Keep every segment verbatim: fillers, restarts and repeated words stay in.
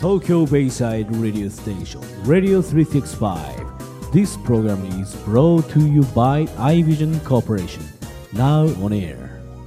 Tokyo Bayside Radio Station Radio three sixty-five. This program is brought to you by iVision Corporation. Now on air.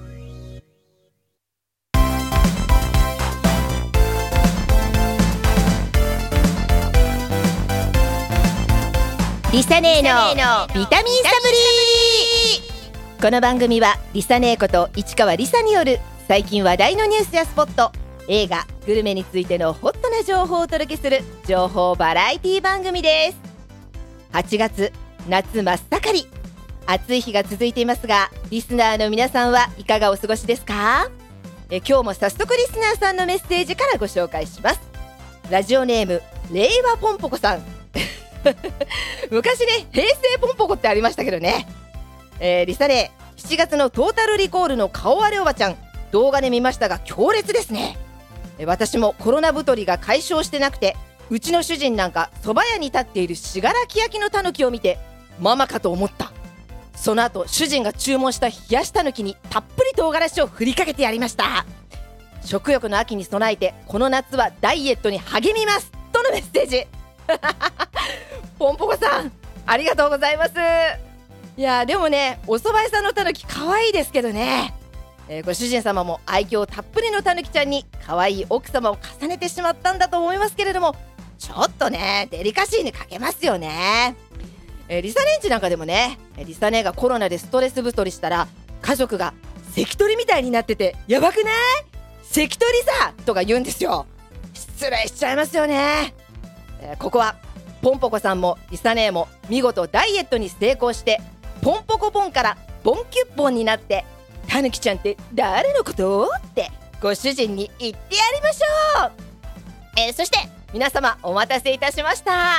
リサネーのビタミンサプリ。この番組はリサネーこと市川リサによる最近話題のニュースやスポット、映画、グルメについてのホットな情報をお届けする情報バラエティ番組です。はちがつ、夏真っ盛り、暑い日が続いていますが、リスナーの皆さんはいかがお過ごしですか？え今日も早速リスナーさんのメッセージからご紹介します。ラジオネーム令和ポンポコさん昔ね、平成ポンポコってありましたけどね。えー、リサネーしちがつのトータルリコールの顔割れおばちゃん、動画で見ましたが強烈ですね。え私もコロナ太りが解消してなくて、うちの主人なんか蕎麦屋に立っている信楽焼きのたぬきを見てママかと思った。その後主人が注文した冷やしたぬきにたっぷり唐辛子を振りかけてやりました。食欲の秋に備えてこの夏はダイエットに励みますとのメッセージポンポコさん、ありがとうございます。いやでもね、お蕎麦屋さんのたぬき可愛いですけどね、えー、ご主人様も愛嬌たっぷりのたぬきちゃんに可愛い奥様を重ねてしまったんだと思いますけれども、ちょっとねデリカシーに欠けますよね。えー、リサレンチなんかでもね、リサ姉がコロナでストレス太りしたら家族が関取みたいになっててやばくない？関取さとか言うんですよ。失礼しちゃいますよね。えー、ここはポンポコさんもリサ姉も見事ダイエットに成功して、ポンポコポンからボンキュッポンになって、たぬきちゃんって誰のことってご主人に言ってやりましょう。えー、そして皆様お待たせいたしました。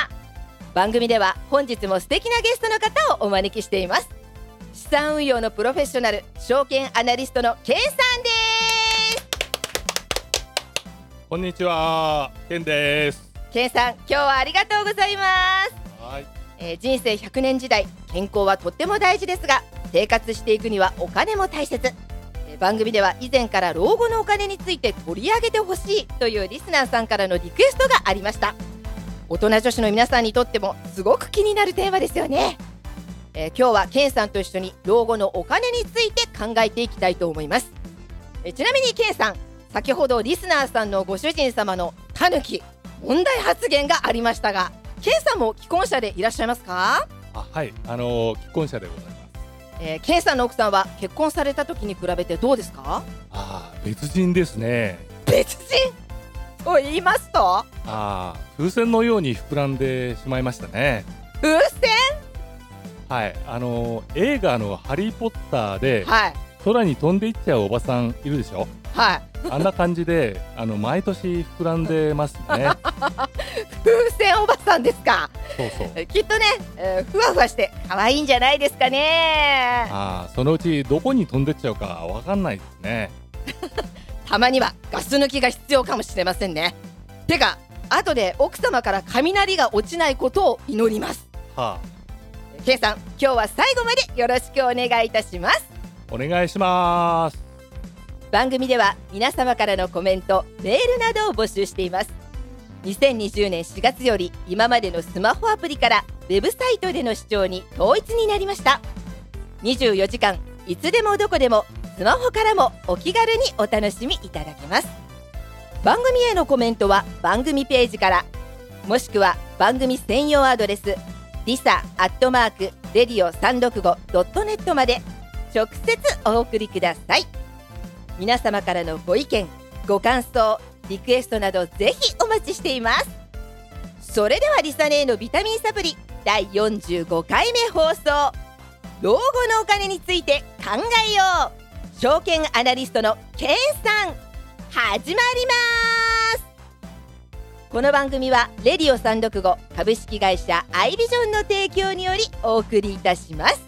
番組では本日も素敵なゲストの方をお招きしています。資産運用のプロフェッショナル、証券アナリストのケンさんです。 こんにちは、ケンです。 ケンさん、今日はありがとうございます。 はい、 えー、人生ひゃくねん時代、健康はとっても大事ですが、生活していくにはお金も大切。えー、番組では以前から老後のお金について取り上げてほしいというリスナーさんからのリクエストがありました。大人女子の皆さんにとってもすごく気になるテーマですよね。えー、今日はケンさんと一緒に老後のお金について考えていきたいと思います。えー、ちなみにケンさん、先ほどリスナーさんのご主人様のたぬき問題発言がありましたが、ケンさんも既婚者でいらっしゃいますか？ あ、はい、あのー、既婚者でございます。 えー、ケンさんの奥さんは結婚された時に比べてどうですか？ あ、別人ですね。 別人と言いますと？ あ、風船のように膨らんでしまいましたね。 風船？ はい、あのー、映画のハリーポッターで、 はい、 空に飛んでいっちゃうおばさんいるでしょ。 はい、 あんな感じであの毎年膨らんでますね風船おばさんですか？ そうそう、 きっとね、えー、ふわふわして可愛いんじゃないですかね。 あ、そのうちどこに飛んでっちゃうかわかんないですねたまにはガス抜きが必要かもしれませんね。てか後で奥様から雷が落ちないことを祈ります。 はあ、ケンさん、今日は最後までよろしくお願いいたします。 お願いします。 番組では皆様からのコメント、メールなどを募集しています。にせんにじゅうねんしがつより今までのスマホアプリからウェブサイトでの視聴に統一になりました。にじゅうよじかんいつでもどこでもスマホからもお気軽にお楽しみいただけます。番組へのコメントは番組ページから、もしくは番組専用アドレスリサアットマークレディオさんろくごドットネットまで直接お送りください。皆様からのご意見、ご感想、リクエストなどぜひお待ちしています。それではリサネーのビタミンサプリだいよんじゅうごかいめ放送、老後のお金について考えよう、証券アナリストのケンさん、始まります。この番組はレディオさんろくご株式会社アイビジョンの提供によりお送りいたします。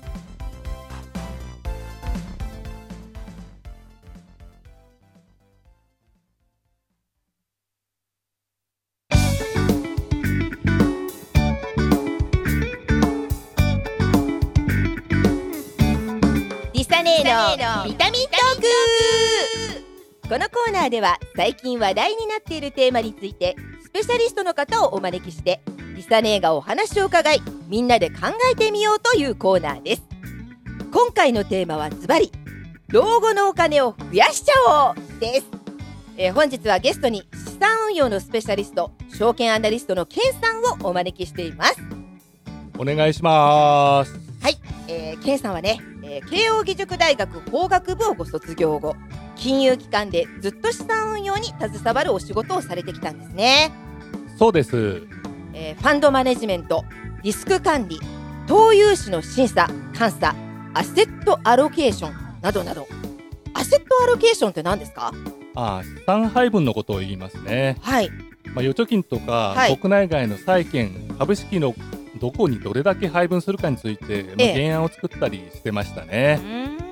リサネーのビタミントーク。このコーナーでは最近話題になっているテーマについてスペペシャリストの方をお招きしてリサ姉がお話を伺い、みんなで考えてみようというコーナーです。今回のテーマはズバリ老後のお金を増やしちゃおうです。えー、本日はゲストに資産運用のスペシャリスト、証券アナリストのケンさんをお招きしています。 お願いします。 はい、えー、ケンさんはね、えー、慶應義塾大学法学部をご卒業後、金融機関でずっと資産運用に携わるお仕事をされてきたんですね。 そうです。 えー、ファンドマネジメント、リスク管理、投融資の審査・監査、アセットアロケーションなどなど。アセットアロケーションって何ですか？ ああ、資産配分のことを言いますね。 はい。 まあ、預貯金とか、はい、国内外の債券、株式のどこにどれだけ配分するかについて、まあ、原案を作ったりしてましたね。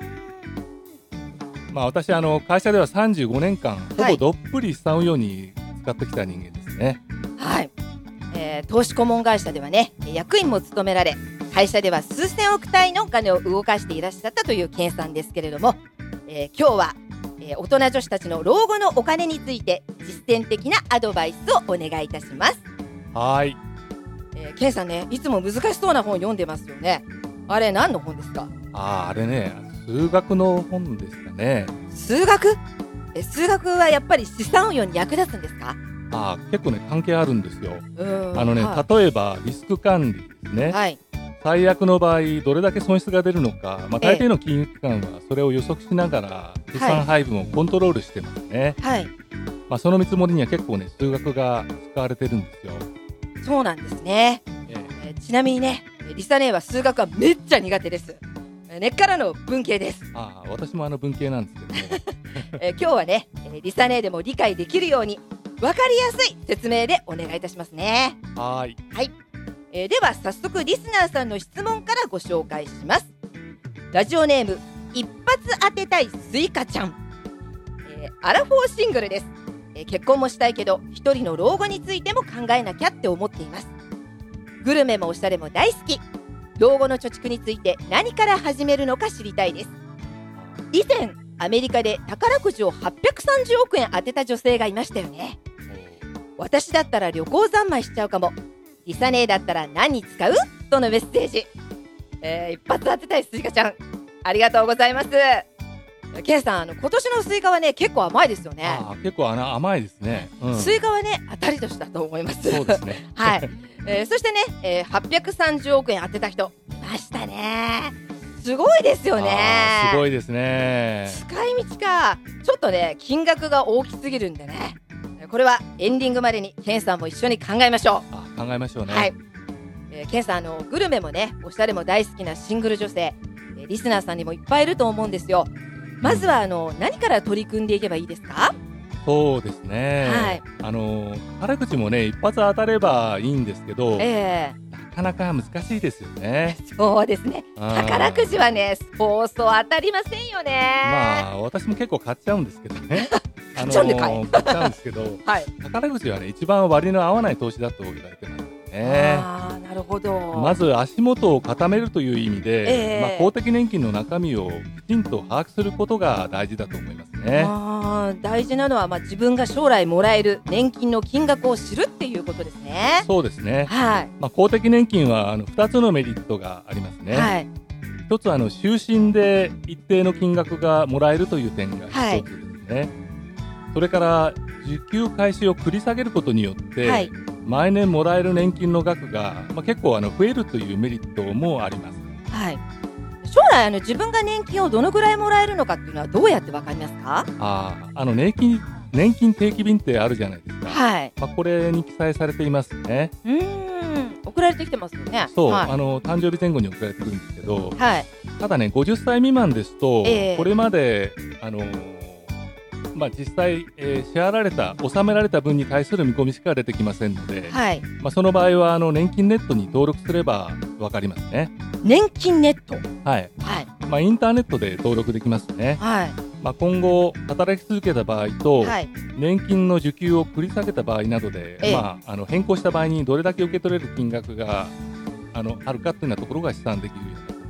まあ、私あの会社ではさんじゅうごねんかん、ほぼどっぷり資産運用に使ってきた人間ですね。 はい、えー、投資顧問会社ではね、役員も務められ、会社では数千億単位のお金を動かしていらっしゃったというケンさんですけれども、えー、今日は、えー、大人女子たちの老後のお金について実践的なアドバイスをお願いいたします。 はい、 えー、ケンさんね、いつも難しそうな本読んでますよね。あれ何の本ですか？ ああ、あれね、数学の本ですかね。 数学？え、数学はやっぱり資産運用に役立つんですか？ ああ、結構ね関係あるんですよ。 うんあのね、はい、例えばリスク管理ですね。 はい、最悪の場合どれだけ損失が出るのか、まあ、大抵の金融機関はそれを予測しながら資産配分をコントロールしてますね。 はい、 まあ、その見積もりには結構ね数学が使われてるんですよ。 そうなんですね。えーえー、ちなみにね、リサ姉は数学はめっちゃ苦手です。根っからの文系です。 ああ、私もあの文系なんですけどね、 えー、今日はね、リサ姉でも理解できるように分かりやすい説明でお願いいたしますね。 はい、 はい、えー、では早速リスナーさんの質問からご紹介します。ラジオネーム一発当てたいスイカちゃん、えー、アラフォーシングルです。えー、結婚もしたいけど一人の老後についても考えなきゃって思っています。グルメもおしゃれも大好き。老後の貯蓄について何から始めるのか知りたいです。以前アメリカで宝くじをはっぴゃくさんじゅうおくえん当てた女性がいましたよね。私だったら旅行三昧しちゃうかも。リサ姉だったら何に使う？とのメッセージ。えー、一発当てたいスイカちゃん、ありがとうございます。ケンさん、あの今年のスイカはね結構甘いですよね。 あ、結構あの甘いですね。うん、 スイカはね当たり年だと思います。 そうですね。 はい。えー、そしてね、えー、はっぴゃくさんじゅうおくえん当てた人いましたね。すごいですよね。 すごいですね。 使い道か。ちょっとね金額が大きすぎるんでね、これはエンディングまでにケンさんも一緒に考えましょう。 あ、考えましょうね。 はい。えー、ケンさん、あのグルメもねおしゃれも大好きなシングル女性、えー、リスナーさんにもいっぱいいると思うんですよ。まずはあの何から取り組んでいけばいいですか？ そうですね、はい、あの宝くじもね一発当たればいいんですけど、えー、なかなか難しいですよね。 そうですね、宝くじはねそうそう当たりませんよね。 まあ私も結構買っちゃうんですけどね買っちゃうんでかい買っちゃうんですけど、はい、宝くじはね一番割の合わない投資だと言われてますね。 あー、なるほど。 まず足元を固めるという意味で、えーまあ、公的年金の中身をきちんと把握することが大事だと思いますね。 あー、大事なのは、まあ、自分が将来もらえる年金の金額を知るっていうことですね。 そうですね、 はいまあ、公的年金はあのふたつのメリットがありますね。はい、一つはあの終身で一定の金額がもらえるという点が一つですね。はい、それから受給開始を繰り下げることによって、はい、毎年もらえる年金の額が、まあ、結構あの増えるというメリットもあります。 はい、将来あの自分が年金をどのぐらいもらえるのかっていうのはどうやってわかりますか？ ああの年金年金定期便ってあるじゃないですか。はい、まあ、これに記載されていますね。 うーん、送られてきてますよね。 そう、 はい、 あの誕生日前後に送られてくるんですけど、 はい、 ただねごじゅっさい未満ですと、えー、これまであのまあ、実際、えー、支払われた納められた分に対する見込みしか出てきませんので、はい、まあ、その場合はあの年金ネットに登録すれば分かりますね。 年金ネット、 はい、はい、まあ、インターネットで登録できますね。はい、まあ、今後働き続けた場合と、はい、年金の受給を繰り下げた場合などで、ええ、まあ、あの変更した場合にどれだけ受け取れる金額が あのあるかというようなところが試算できるようになってます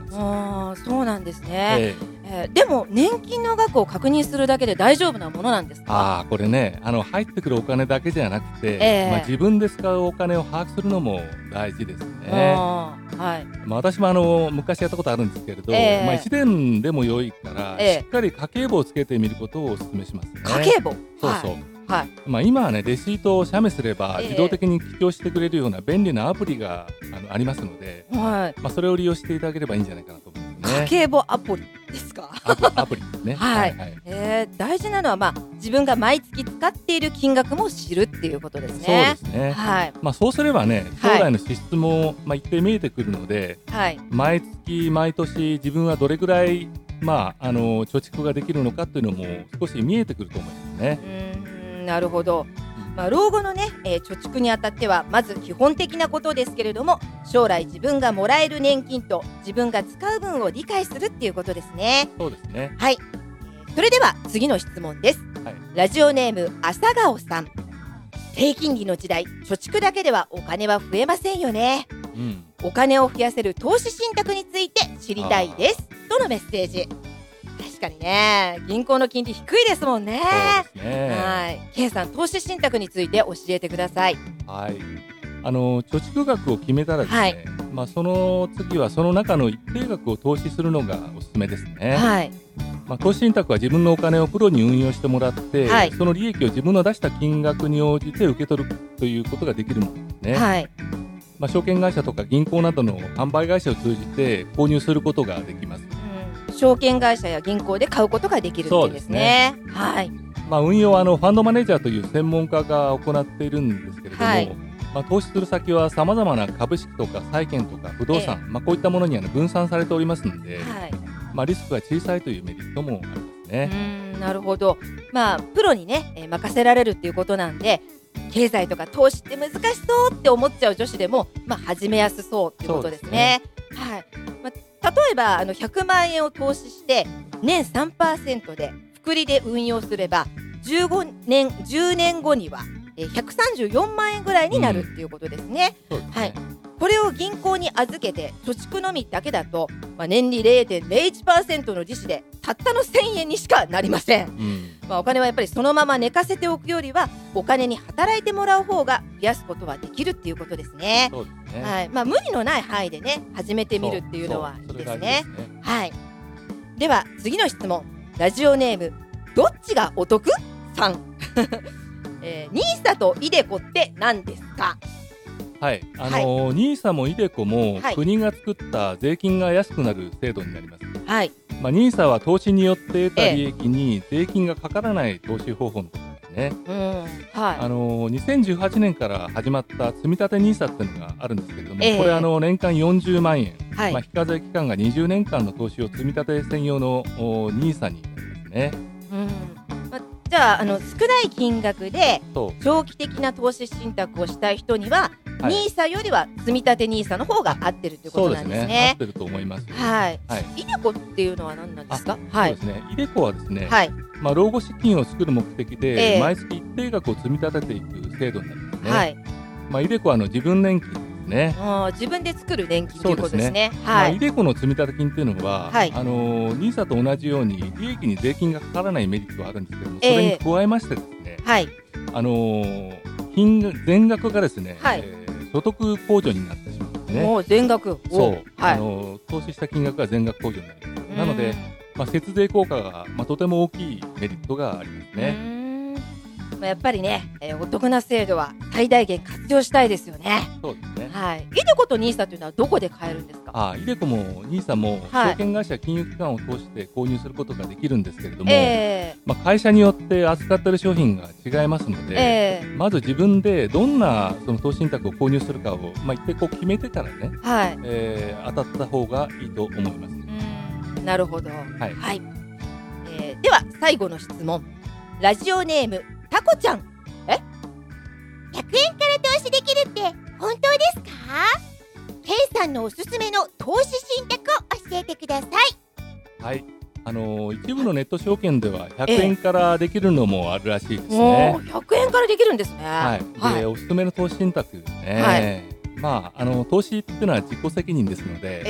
ます。 あー、そうなんですね。 ええー、でも年金の額を確認するだけで大丈夫なものなんですか？ あーこれね、あの入ってくるお金だけじゃなくて、 えーまあ、自分で使うお金を把握するのも大事ですね。 あー、はい。 まあ、私もあの昔やったことあるんですけれど、 えーまあ、いちねんでも良いから、 えーしっかり家計簿をつけてみることをお勧めしますね。 家計簿。 そうそう、 はいはい。 まあ、今はねレシートを写メすればえー自動的に記帳してくれるような便利なアプリがあのありますので、 はい。 まあ、それを利用していただければいいんじゃないかなと思いますね。 家計簿アプリですか？ アプアプリですね。 はい、 はいはい、 えー、大事なのは、まあ、自分が毎月使っている金額も知るっていうことですね。 そうですね。 はい。 まあ、そうすればね将来の支出も、まあ、一定見えてくるので、 はい、 毎月毎年自分はどれぐらい、まあ、あの貯蓄ができるのかっていうのも少し見えてくると思いますね。 うーん、なるほど。まあ、老後のね、えー、貯蓄にあたってはまず基本的なことですけれども、将来自分がもらえる年金と自分が使う分を理解するっていうことですね。 そうですね。 はい、それでは次の質問です。 はい、 ラジオネーム朝顔さん。低金利の時代、貯蓄だけではお金は増えませんよね。 うん、 お金を増やせる投資信託について知りたいですとのメッセージ。確かにね、銀行の金利低いですもんね。 そうですね。 はい、K さん、投資信託について教えてください。 はい、あの貯蓄額を決めたらですね、 はい、 まあ、その次はその中の一定額を投資するのがおすすめですね。 はい、 まあ、投資信託は自分のお金をプロに運用してもらって、 はい、 その利益を自分の出した金額に応じて受け取るということができるものですね。 はい、 まあ、証券会社とか銀行などの販売会社を通じて購入することができます。 うん、証券会社や銀行で買うことができるっていうんですね。 そうですね。 はい、 まあ、運用はあのファンドマネージャーという専門家が行っているんですけれども、はい、まあ、投資する先はさまざまな株式とか債券とか不動産、ええ、まあ、こういったものにあの分散されておりますので、はい、まあ、リスクが小さいというメリットもありますね。 うーん、なるほど。まあ、プロにね、えー、任せられるっていうことなんで、経済とか投資って難しそうって思っちゃう女子でも、まあ、始めやすそうっていうことですね。はい、まあ、例えばあのひゃくまんえんを投資して年 さんパーセント で複利で運用すればじゅうごねんじゅうねんごにはひゃくさんじゅうよんまんえんぐらいになるっていうことですね。うん、はい、これを銀行に預けて貯蓄のみだけだと、まあ、年利 れいてんれいいちパーセント の利子でたったのせんえんにしかなりません。うん、まあ、お金はやっぱりそのまま寝かせておくよりはお金に働いてもらう方が増やすことはできるっていうことですね。 そうですね。 はい、まあ、無理のない範囲でね始めてみるっていうのはいいですね。はい、では次の質問。ラジオネームどっちがお得さん、えー、ニーサとイデコって何ですか？ はい、あのーはい、ニーサもイデコも、 はい、 国が作った税金が安くなる制度になります。 はい、まあ、 ニーサは投資によって得た利益に税金がかからない投資方法のことですね。 うん、はい、 あのー、にせんじゅうはちねんから始まった積立 ニーサっていうのがあるんですけれども、えー、これあの年間よんじゅうまんえん、はい、まあ、非課税期間がにじゅうねんかんの投資を積み立て専用のニーサになりますね。 うん、まあ、じゃあ、あの少ない金額で長期的な投資信託をしたい人にははい、ニーサよりは積み立てニーサの方が合ってるということなんですね。 そうですね、合ってると思います。 はい。はい、イデコっていうのは何なんですか？ はい。そうですね。イデコはですね、 はい、 まあ老後資金を作る目的で、えー、毎月一定額を積み立てていく制度になりますね。はい。まあイデコはあの自分年金ですね。 あ、自分で作る年金ということですね。 はい。まあ、イデコの積み立て金っていうのは、はい、あのニーサと同じように利益に税金がかからないメリットがあるんですけども、それに加えましてですね、えー、はい。あのー、金全額がですね、はい、えー所得控除になってしまうんですね。 もう全額。 そう、 はい、 あの投資した金額が全額控除になります。なので、まあ、節税効果が、まあ、とても大きいメリットがありますね。 うーん、まあ、やっぱりね、えー、お得な制度は最大限活用したいですよね。 そうですね。 はい。イデコとニーサというのはどこで買えるんですか？ ああ、イデコもニーサも証券会社、金融機関を通して購入することができるんですけれども、えーまあ、会社によって扱っている商品が違いますので、えー、まず自分でどんなその投資信託を購入するかを、まあ、一回こう決めてからね、はい、えー、当たった方がいいと思います。 うん、なるほど。はい。はい、えー、では最後の質問。ラジオネームタコちゃん。えひゃくえんから投資できるって本当ですか？ K さんのおすすめの投資信託を教えてください。 はい、あのー、一部のネット証券ではひゃくえんからできるのもあるらしいですね。 えー、ひゃくえんからできるんですね。 はい。で、はい、おすすめの投資信託ね、はい、まあ、あの投資っていうのは自己責任ですので、えー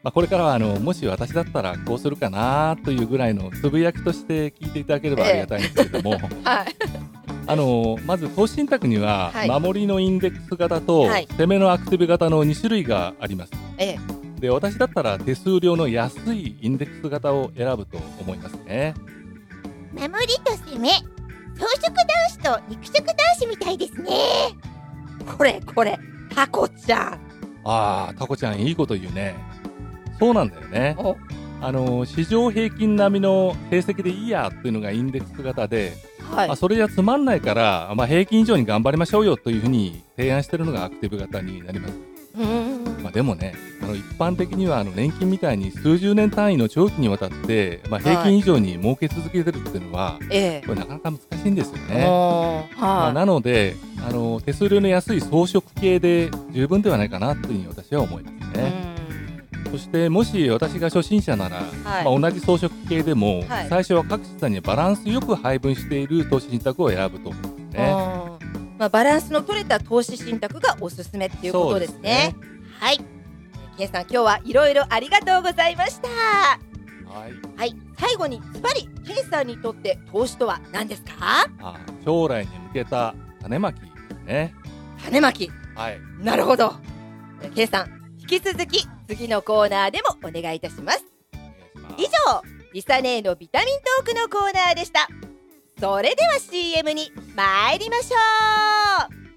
まあ、これからはあのもし私だったらこうするかなというぐらいのつぶやきとして聞いていただければありがたいんですけれども、ええはい、あのまず投資信託には、はい、守りのインデックス型と、はい、攻めのアクティブ型のに種類があります、ええ、で私だったら手数料の安いインデックス型を選ぶと思いますね。 守りと攻め、草食男子と肉食男子みたいですね。 これこれタコちゃん、 ああタコちゃんいいこと言うね。そうなんだよね。あの市場平均並みの成績でいいやというのがインデックス型で、はいまあ、それじゃつまんないから、まあ、平均以上に頑張りましょうよというふうに提案しているのがアクティブ型になります。うんまあ、でもねあの一般的にはあの年金みたいに数十年単位の長期にわたって、まあ、平均以上に儲け続けてるっていうのは、はい、これなかなか難しいんですよね。はいまあ、なのであの手数料の安い装飾系で十分ではないかなというふうに私は思いますね。そしてもし私が初心者なら、はいまあ、同じ装飾系でも、はい、最初は各資産にバランスよく配分している投資信託を選ぶと思うんですね。 あ、まあ、バランスの取れた投資信託がおすすめっていうことですね。そうですね。はい、ケンさん今日はいろいろありがとうございました。はい、はい、最後にズバリケンさんにとって投資とは何ですか？ あ将来に向けた種まきですね。 種まき、 はい、 なるほど。ケンさん引き続き次のコーナーでもお願いいたします。以上リサ姉のビタミントークのコーナーでした。それでは シーエム に参りましょう。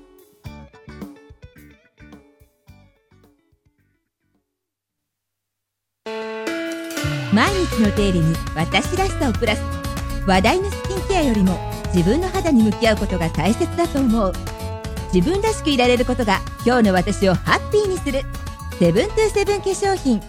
毎日の手入れに私らしさをプラス、話題のスキンケアよりも自分の肌に向き合うことが大切だと思う。自分らしくいられることが今日の私をハッピーにする。セブントゥーセブン化粧品。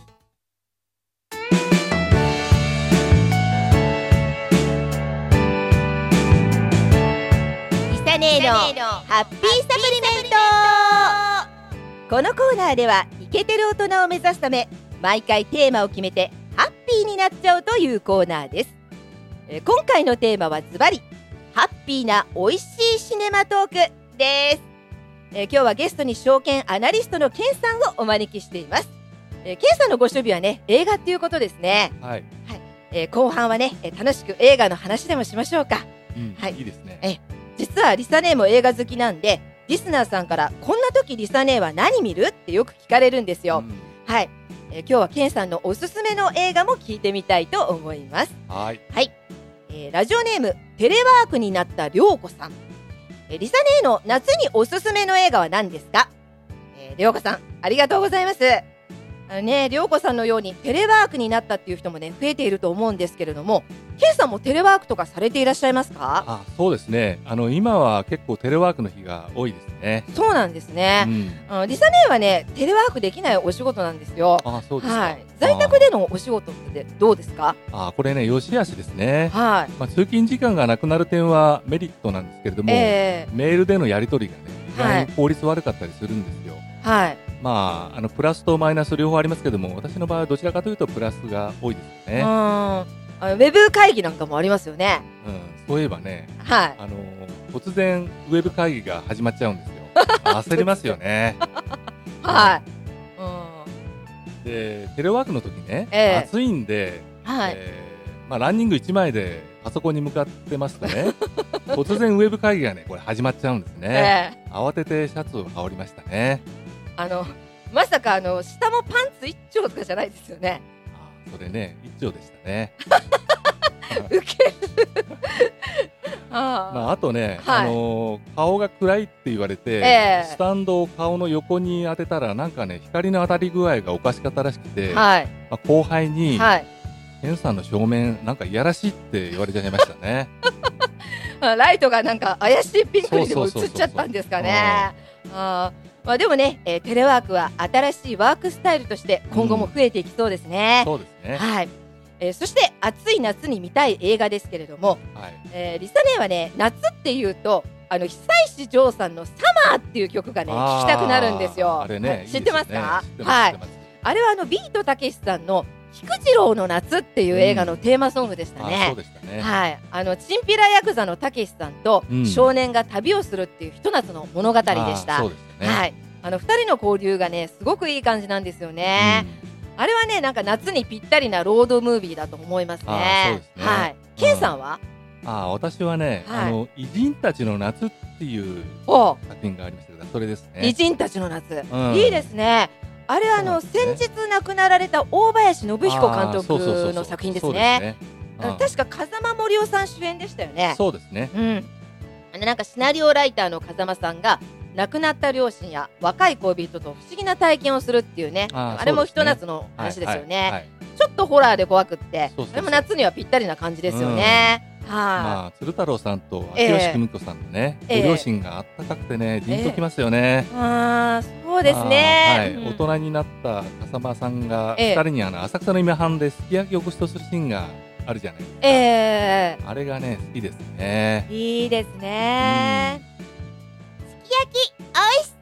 リサ姉のハッピーサプリメント。このコーナーではイケてる大人を目指すため毎回テーマを決めてハッピーになっちゃうというコーナーです。え今回のテーマはズバリハッピーな美味しいシネマトークです。えー、今日はゲストに証券アナリストのケンさんをお招きしています。えー、ケンさんのご趣味はね映画っていうことですね。 はい、 はいえー、後半はね、えー、楽しく映画の話でもしましょうか。 うん、はい、いいですね。 えー、実はリサ姉も映画好きなんでリスナーさんからこんな時リサ姉は何見るってよく聞かれるんですよ。うん、はい、えー、今日はケンさんのおすすめの映画も聞いてみたいと思います。 はい、 はいえー、ラジオネームテレワークになったりょうこさん。えー、リサ姉の夏におすすめの映画は何ですか？えー、りょうこさんありがとうございます。あのね、りょうこさんのようにテレワークになったっていう人もね増えていると思うんですけれども、ケンさんもテレワークとかされていらっしゃいますか？ あ、そうですね。あの今は結構テレワークの日が多いですね。 そうなんですね。うん、あのリサ姉はねテレワークできないお仕事なんですよ。 あ、そうですか。 はい、在宅でのお仕事ってどうですか？ あ、これね良し悪しですね。 はい。 まあ、通勤時間がなくなる点はメリットなんですけれども、えー、メールでのやり取りがね意外に効率悪かったりするんですよ。 はい。 まあ、あのプラスとマイナス両方ありますけども、私の場合はどちらかというとプラスが多いですね。 ああウェブ会議なんかもありますよね。 うん、そういえばね、 はい、 あの突然ウェブ会議が始まっちゃうんですよ。焦りますよね。 はい、 うん、でテレワークの時ね、 えー、 暑いんで、 はいえーまあ、ランニングいちまいでパソコンに向かってますとね突然ウェブ会議がねこれ始まっちゃうんですね。えー、慌ててシャツを羽織りましたね。 あのまさかあの下もパンツ一丁とかじゃないですよね。 あ、それね一丁でしたね。 ウケる。 あ, まあ、あとね、はい、あのー、顔が暗いって言われて、 えー、 スタンドを顔の横に当てたらなんかね光の当たり具合がおかしかったらしくて、 はい、 まあ、後輩に、 はい、 ケンさんの正面なんかいやらしいって言われちゃいましたね。 ライトがなんか怪しいピンクにでも映っちゃったんですかね。あまあ、でもね、えー、テレワークは新しいワークスタイルとして今後も増えていきそうですね。 うん、そうですね。 はい。えー、そして暑い夏に見たい映画ですけれども、はいえー、リサ姉はね夏っていうとあの久石譲さんのサマーっていう曲がね聴きたくなるんですよ。 あれね、はい、 知ってますか？ いいですね、 はい。あれはあのビートたけしさんの菊次郎の夏っていう映画のテーマソングでしたね。 うん、あそうでしたね。 はい。あのチンピラヤクザのたけしさんと少年が旅をするっていうひと夏の物語でした。 うん、そうでしたね。 はい。あのふたりの交流がねすごくいい感じなんですよね。 あれはねなんか夏にぴったりなロードムービーだと思いますね。 あそうですね、 はい。ケンさんは、 うん、あ私はね、はい、あの偉人たちの夏っていう作品がありましたけど、それですね。 偉人たちの夏、うん、いいですね。あれあの、ね、先日亡くなられた大林信彦監督の作品ですね。確か風間森夫さん主演でしたよね。 そうですね、 うん、あのなんかシナリオライターの風間さんが亡くなった両親や若い恋人と不思議な体験をするっていうね、 あ, あれもひと夏の話ですよね、はいはいはい、ちょっとホラーで怖くってそうそうそう、でも夏にはぴったりな感じですよね。 はあ、まあ、鶴太郎さんと秋吉久美子さんのね、えー、ご両親があったかくてね、じんときますよね。 えー、あそうですね、 はい、うん、大人になった風間さんがふたりにあの浅草の今半ですき焼きをごちそうするシーンがあるじゃないですか、 えー、 あれがね好きですね。 いいですね、 うん、すき焼きおいしそう。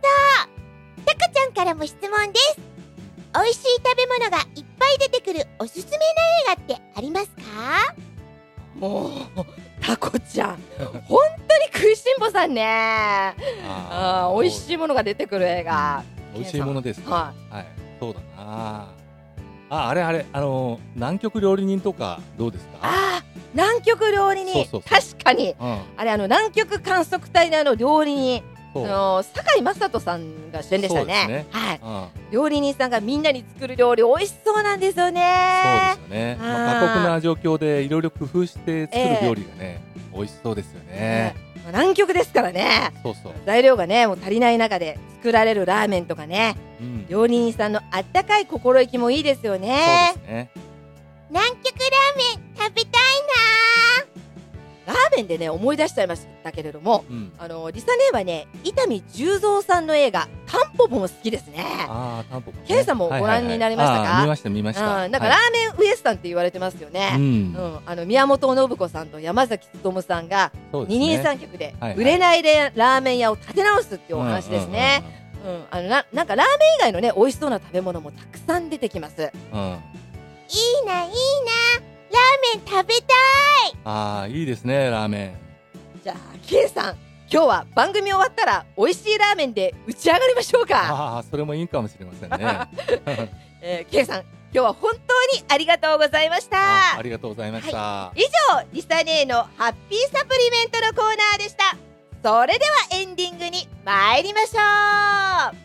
タカちゃんからも質問です。おいしい食べ物がいっぱい出てくるおすすめの映画ってありますか？ もうタコちゃん本当に食いしん坊さんね。ああ美味しいものが出てくる映画、 美味しいものですか、はい、はい、そうだなあ。あれあれあの南極料理人とかどうですか？ あ南極料理人、そうそうそう、確かに、うん、あれあの南極観測隊のあの料理人、あの堺雅人さんが主演でしたね。ね、はい、うん、料理人さんがみんなに作る料理美味しそうなんですよね。 そうですよね。まあ、過酷な状況でいろいろ工夫して作る料理がね、えー、美味しそうですよね。 まあ、南極ですからね。そうそう、材料がねもう足りない中で作られるラーメンとかね、うん、料理人さんのあったかい心意気もいいですよね。 そうですね。 南極ラーメン食べたいな。ラーメンでね思い出しちゃいましたけれども、うん、あのリサ姉はね伊丹十三さんの映画タンポポも好きですね。 あタンポポ、ね、 ケンさんもご覧になりましたか？はいはいはい、 見ました見ました。 うん、なんかラーメンウエスタンって言われてますよね。はい、うん、あの宮本信子さんと山崎努さんが二人三脚で売れないラーメン屋を立て直すっていうお話ですね。あのななんかラーメン以外のね美味しそうな食べ物もたくさん出てきます。うん、いいないいな、ラーメン食べたい。 ああいいですねラーメン。 じゃあケンさん今日は番組終わったら美味しいラーメンで打ち上がりましょうか。 ああそれもいいかもしれませんね。 えー、ケンさん今日は本当にありがとうございました。 あ, ありがとうございました、 はい、以上リサ姉のハッピーサプリメントのコーナーでした。それではエンディングに参りましょう。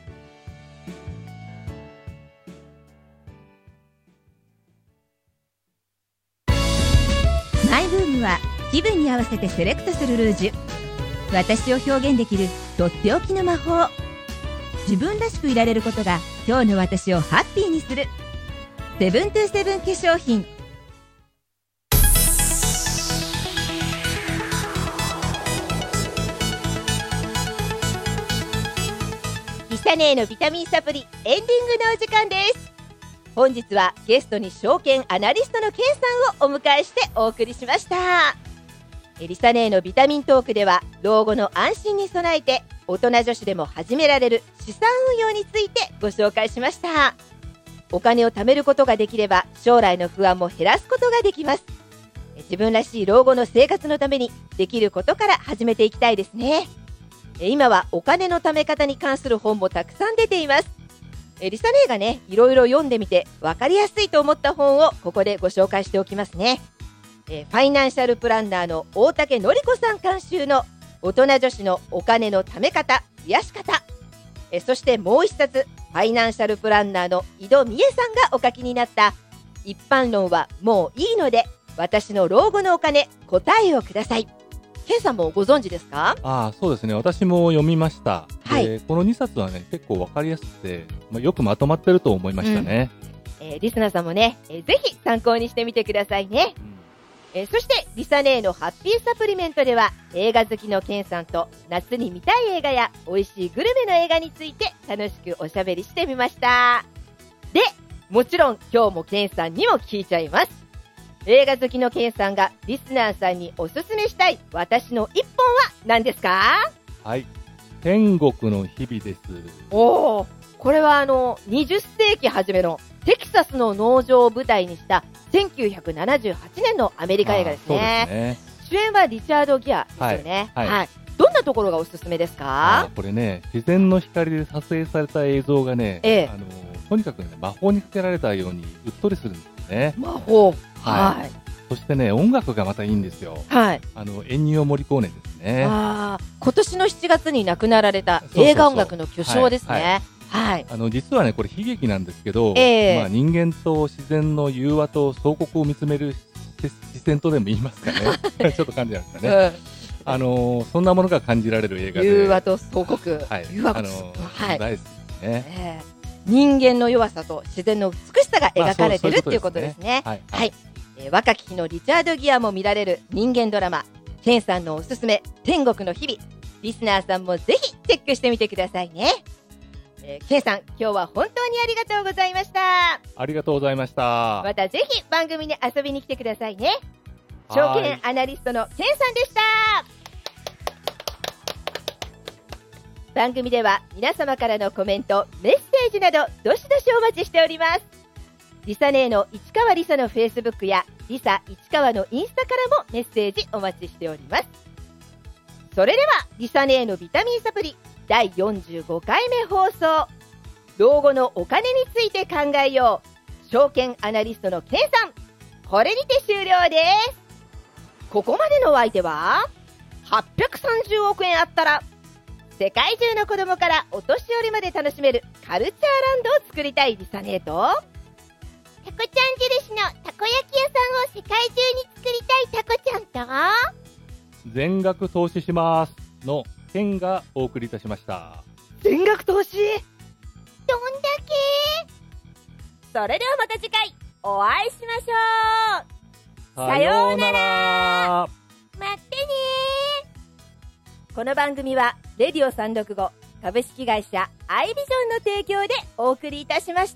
マイブームは気分に合わせてセレクトするルージュ。私を表現できるとっておきの魔法。自分らしくいられることが今日の私をハッピーにする。セブントゥーセブン化粧品。 リサ姉のビタミンサプリエンディングのお時間です。本日はゲストに証券アナリストのケンさんをお迎えしてお送りしました。リサ姉のビタミントークでは老後の安心に備えて大人女子でも始められる資産運用についてご紹介しました。お金を貯めることができれば将来の不安も減らすことができます。自分らしい老後の生活のためにできることから始めていきたいですね。今はお金の貯め方に関する本もたくさん出ています。リサ姉がねいろいろ読んでみて分かりやすいと思った本をここでご紹介しておきますね。えファイナンシャルプランナーの大竹典子さん監修の大人女子のお金の貯め方増やし方、えそしてもう一冊ファイナンシャルプランナーの井戸美恵さんがお書きになった一般論はもういいので私の老後のお金答えをください。ケンさんもご存知ですか？ あそうですね、私も読みました。はい、このにさつはね結構分かりやすくて、まあ、よくまとまってると思いましたね。 うんえー、リスナーさんもね、えー、ぜひ参考にしてみてくださいね。うんえー、そしてリサ姉のハッピーサプリメントでは映画好きのケンさんと夏に見たい映画や美味しいグルメの映画について楽しくおしゃべりしてみました。でもちろん今日もケンさんにも聞いちゃいます。映画好きのケンさんがリスナーさんにおすすめしたい私の一本は何ですか？ はい、天国の日々です。 おー、これはあのにじゅっせいき初めのテキサスの農場を舞台にしたせんきゅうひゃくななじゅうはちねんのアメリカ映画ですね。そうですね。主演はリチャード・ギアですよね。はい、はいはい、どんなところがおすすめですか？ これね自然の光で撮影された映像がね、ええ、あのとにかくね、魔法にかけられたようにうっとりするんですね。 魔法。 はい。はい、そしてね、音楽がまたいいんですよ。 はい。 あの、エンニオ・モリコーネですね。 ああ、今年のしちがつに亡くなられた映画音楽の巨匠ですね。はい。あの、実はね、これ悲劇なんですけど、えー、まあ人間と自然の融和と相国を見つめる視線とでも言いますかね。ちょっと感じなんですかね。うん、あのー、そんなものが感じられる映画で。 融和と相国。 はい。 融和と、 あのーはい、大好きですね。 えー人間の弱さと自然の美しさが描かれてるっていうことですね。はい、はい、えー、若き日のリチャード・ギアも見られる人間ドラマ、ケンさんのおすすめ天国の日々、リスナーさんもぜひチェックしてみてくださいね。えー、ケンさん、今日は本当にありがとうございました。 ありがとうございました。 またぜひ番組に遊びに来てくださいね。証券アナリストのケンさんでした。番組では皆様からのコメント、メッセージなどどしどしお待ちしております。リサ姉の市川リサのフェイスブックやリサ市川のインスタからもメッセージお待ちしております。それではリサ姉のビタミンサプリだいよんじゅうごかいめ放送、老後のお金について考えよう、証券アナリストのケンさん、これにて終了です。ここまでのお相手ははっぴゃくさんじゅうおくえんあったら世界中の子供からお年寄りまで楽しめるカルチャーランドを作りたいリサ姉と、 タコちゃん印のたこ焼き屋さんを世界中に作りたいタコちゃんと、 全額投資しますのケンがお送りいたしました。 全額投資どんだけ。 それではまた次回お会いしましょう。さようなら。 待ってね。 この番組はレディオさんろくご株式会社アイビジョンの提供でお送りいたしました。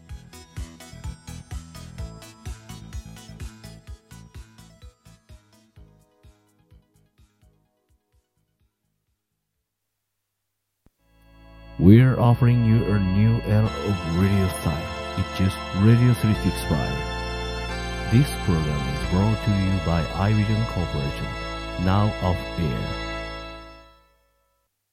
We're offering you a new era of radio style. It's just Radio three sixty-five. This program is brought to you by iVision Corporation. Now off air.